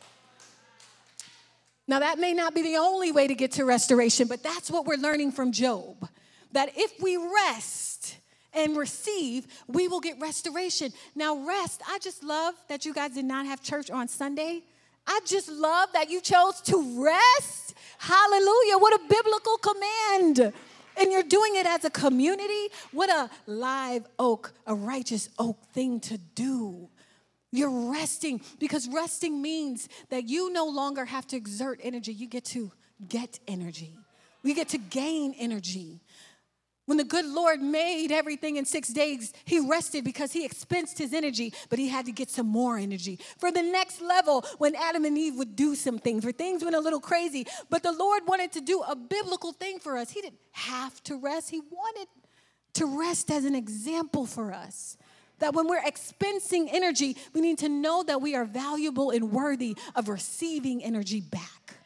Now, that may not be the only way to get to restoration, but that's what we're learning from Job, that if we rest and receive, we will get restoration. Now, rest, I just love that you guys did not have church on Sunday. I just love that you chose to rest. Hallelujah. What a biblical command. And you're doing it as a community. What a live oak, a righteous oak thing to do. You're resting, because resting means that you no longer have to exert energy. You get to get energy. You get to gain energy. When the good Lord made everything in six days, he rested because he expensed his energy, but he had to get some more energy. For the next level, when Adam and Eve would do some things, where things went a little crazy, but the Lord wanted to do a biblical thing for us. He didn't have to rest. He wanted to rest as an example for us. That when we're expensing energy, we need to know that we are valuable and worthy of receiving energy back.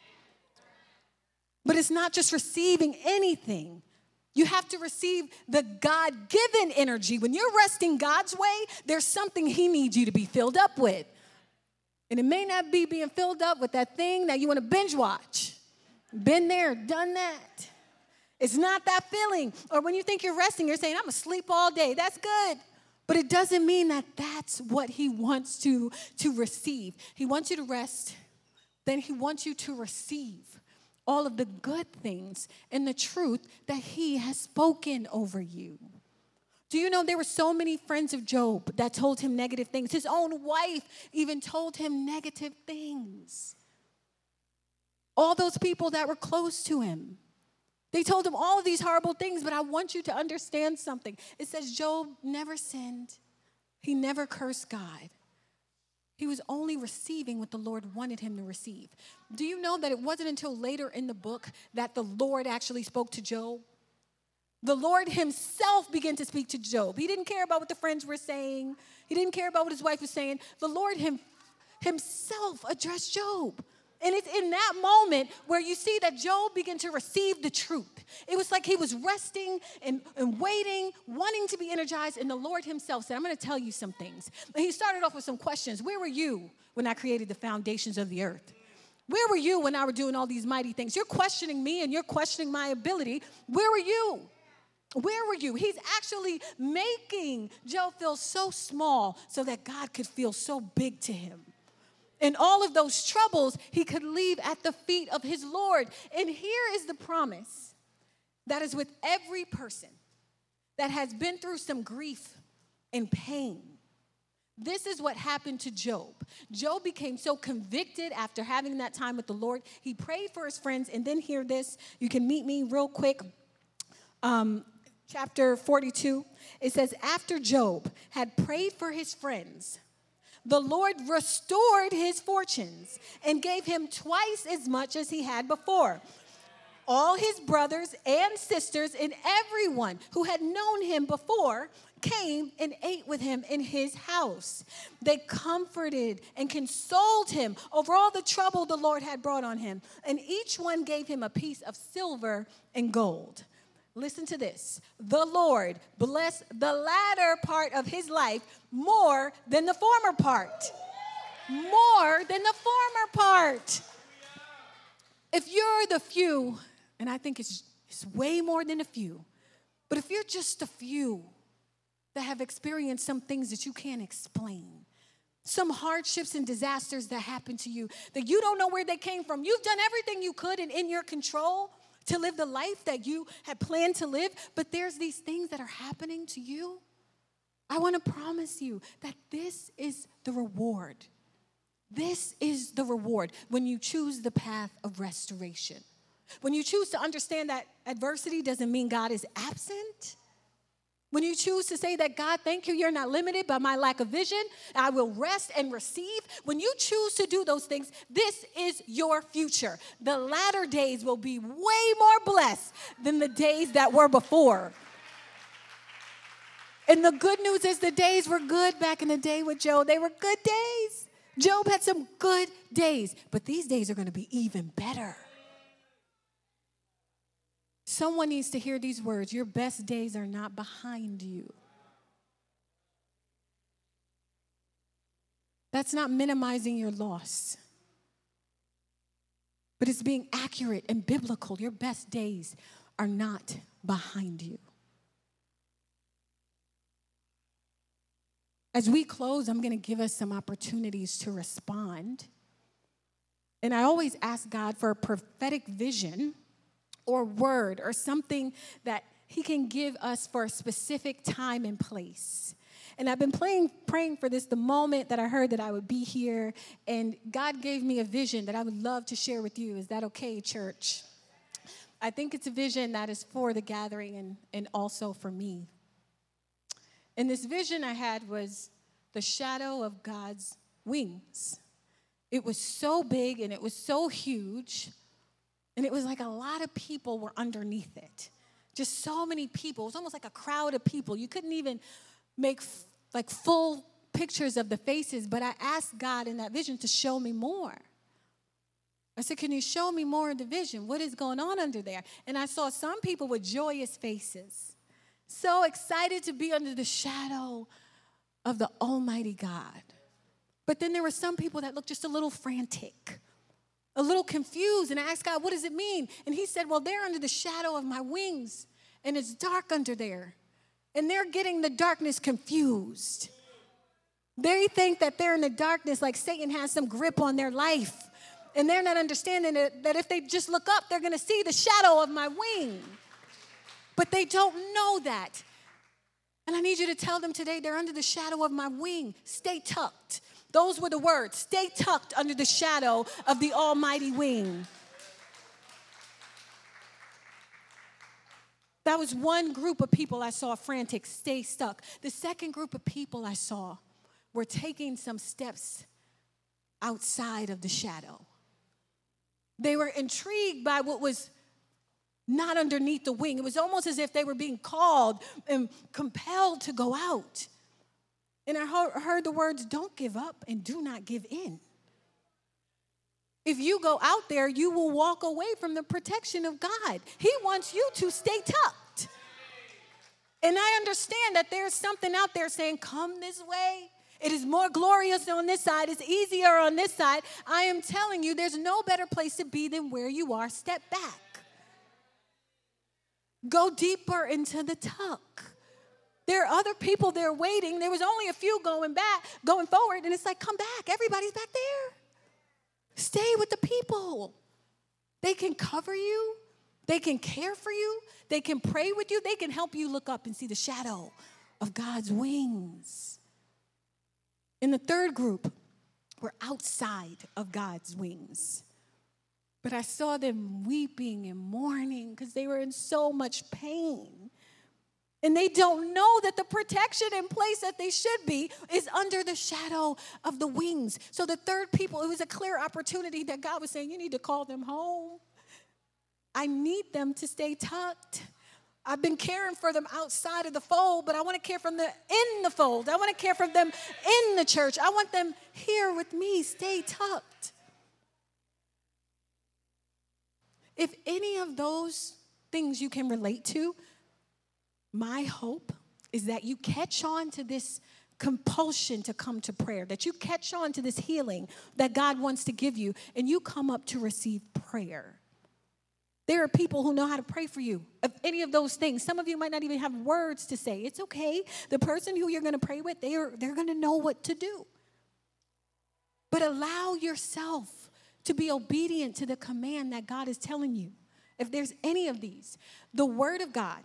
But it's not just receiving anything. You have to receive the God-given energy. When you're resting God's way, there's something he needs you to be filled up with. And it may not be being filled up with that thing that you want to binge watch. Been there, done that. It's not that feeling. Or when you think you're resting, you're saying, I'm going to sleep all day. That's good. But it doesn't mean that that's what he wants to, to receive. He wants you to rest. Then he wants you to receive all of the good things and the truth that he has spoken over you. Do you know there were so many friends of Job that told him negative things? His own wife even told him negative things. All those people that were close to him, they told him all of these horrible things, but I want you to understand something. It says Job never sinned. He never cursed God. He was only receiving what the Lord wanted him to receive. Do you know that it wasn't until later in the book that the Lord actually spoke to Job? The Lord himself began to speak to Job. He didn't care about what the friends were saying. He didn't care about what his wife was saying. The Lord him, himself addressed Job. And it's in that moment where you see that Job began to receive the truth. It was like he was resting and, and waiting, wanting to be energized, and the Lord himself said, I'm going to tell you some things. And he started off with some questions. Where were you when I created the foundations of the earth? Where were you when I were doing all these mighty things? You're questioning me and you're questioning my ability. Where were you? Where were you? He's actually making Job feel so small so that God could feel so big to him. And all of those troubles he could leave at the feet of his Lord. And here is the promise that is with every person that has been through some grief and pain. This is what happened to Job. Job became so convicted after having that time with the Lord. He prayed for his friends. And then hear this. You can meet me real quick. Um, chapter forty-two. It says, after Job had prayed for his friends, the Lord restored his fortunes and gave him twice as much as he had before. All his brothers and sisters and everyone who had known him before came and ate with him in his house. They comforted and consoled him over all the trouble the Lord had brought on him, and each one gave him a piece of silver and gold. Listen to this. The Lord blessed the latter part of his life more than the former part. More than the former part. If you're the few, and I think it's, it's way more than a few, but if you're just a few that have experienced some things that you can't explain, some hardships and disasters that happen to you that you don't know where they came from. You've done everything you could and in your control to live the life that you had planned to live, but there's these things that are happening to you. I want to promise you that this is the reward. This is the reward when you choose the path of restoration. When you choose to understand that adversity doesn't mean God is absent. When you choose to say that, God, thank you, you're not limited by my lack of vision, I will rest and receive. When you choose to do those things, this is your future. The latter days will be way more blessed than the days that were before. And the good news is the days were good back in the day with Job. They were good days. Job had some good days, but these days are going to be even better. Someone needs to hear these words. Your best days are not behind you. That's not minimizing your loss, but it's being accurate and biblical. Your best days are not behind you. As we close, I'm going to give us some opportunities to respond. And I always ask God for a prophetic vision or word or something that he can give us for a specific time and place. And I've been praying, praying for this the moment that I heard that I would be here, and God gave me a vision that I would love to share with you. Is that okay, church? I think it's a vision that is for the gathering and, and also for me. And this vision I had was the shadow of God's wings. It was so big and it was so huge. And it was like a lot of people were underneath it. Just so many people. It was almost like a crowd of people. You couldn't even make f- like full pictures of the faces. But I asked God in that vision to show me more. I said, can you show me more of the vision? What is going on under there? And I saw some people with joyous faces. So excited to be under the shadow of the Almighty God. But then there were some people that looked just a little frantic, a little confused, and I asked God, what does it mean? And he said, well, they're under the shadow of my wings, and it's dark under there, and they're getting the darkness confused. They think that they're in the darkness like Satan has some grip on their life, and they're not understanding that, that if they just look up, they're going to see the shadow of my wing. But they don't know that. And I need you to tell them today they're under the shadow of my wing. Stay tucked. Those were the words. Stay tucked under the shadow of the Almighty wing. That was one group of people I saw frantic, stay stuck. The second group of people I saw were taking some steps outside of the shadow. They were intrigued by what was not underneath the wing. It was almost as if they were being called and compelled to go out. And I heard the words, don't give up and do not give in. if you go out there, you will walk away from the protection of God. He wants you to stay tucked. And I understand that there's something out there saying, come this way. It is more glorious on this side. It's easier on this side. I am telling you, there's no better place to be than where you are. Step back. Go deeper into the tuck. There are other people there waiting. There was only a few going back, going forward, and it's like, come back. Everybody's back there. Stay with the people. They can cover you. They can care for you. They can pray with you. They can help you look up and see the shadow of God's wings. In the third group, we're outside of God's wings. But I saw them weeping and mourning because they were in so much pain. And they don't know that the protection in place that they should be is under the shadow of the wings. So the third people, it was a clear opportunity that God was saying, you need to call them home. I need them to stay tucked. I've been caring for them outside of the fold, but I want to care for them in the fold. I want to care for them in the church. I want them here with me. Stay tucked. If any of those things you can relate to, my hope is that you catch on to this compulsion to come to prayer, that you catch on to this healing that God wants to give you, and you come up to receive prayer. There are people who know how to pray for you. Of any of those things, some of you might not even have words to say. It's okay. The person who you're going to pray with, they are, they're going to know what to do. But allow yourself to be obedient to the command that God is telling you. If there's any of these, the word of God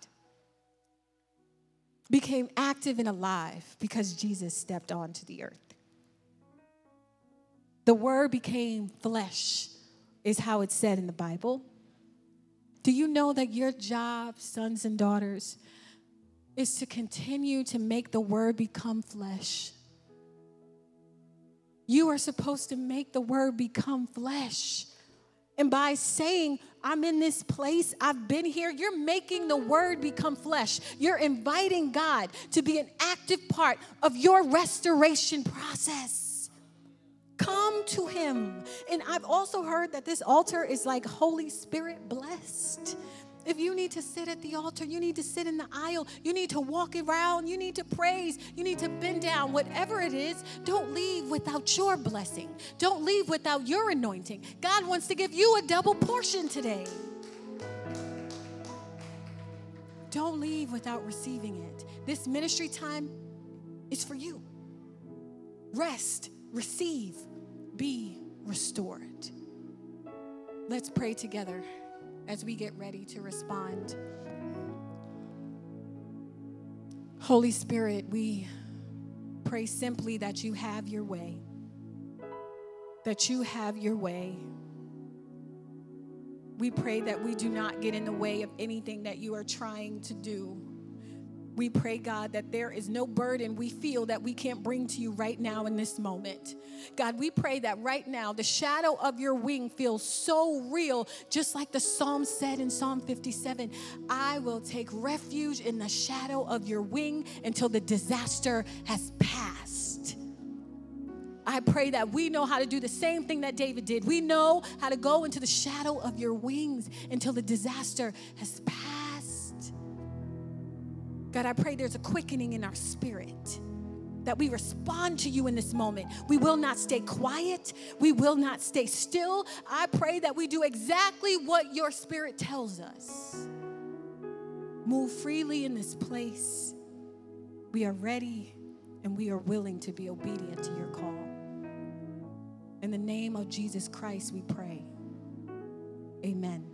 became active and alive because Jesus stepped onto the earth. The word became flesh, is how it's said in the Bible. Do you know that your job, sons and daughters, is to continue to make the word become flesh? You are supposed to make the word become flesh. And by saying, I'm in this place, I've been here, you're making the word become flesh. You're inviting God to be an active part of your restoration process. Come to him. And I've also heard that this altar is like Holy Spirit blessed. If you need to sit at the altar, you need to sit in the aisle, you need to walk around, you need to praise, you need to bend down, whatever it is, don't leave without your blessing. Don't leave without your anointing. God wants to give you a double portion today. Don't leave without receiving it. This ministry time is for you. Rest, receive, be restored. Let's pray together as we get ready to respond. Holy Spirit, we pray simply that you have your way. That you have your way. We pray that we do not get in the way of anything that you are trying to do. We pray, God, that there is no burden we feel that we can't bring to you right now in this moment. God, we pray that right now the shadow of your wing feels so real, just like the Psalm said in Psalm fifty-seven, I will take refuge in the shadow of your wing until the disaster has passed. I pray that we know how to do the same thing that David did. We know how to go into the shadow of your wings until the disaster has passed. God, I pray there's a quickening in our spirit, that we respond to you in this moment. We will not stay quiet. We will not stay still. I pray that we do exactly what your spirit tells us. Move freely in this place. We are ready and we are willing to be obedient to your call. In the name of Jesus Christ, we pray. Amen.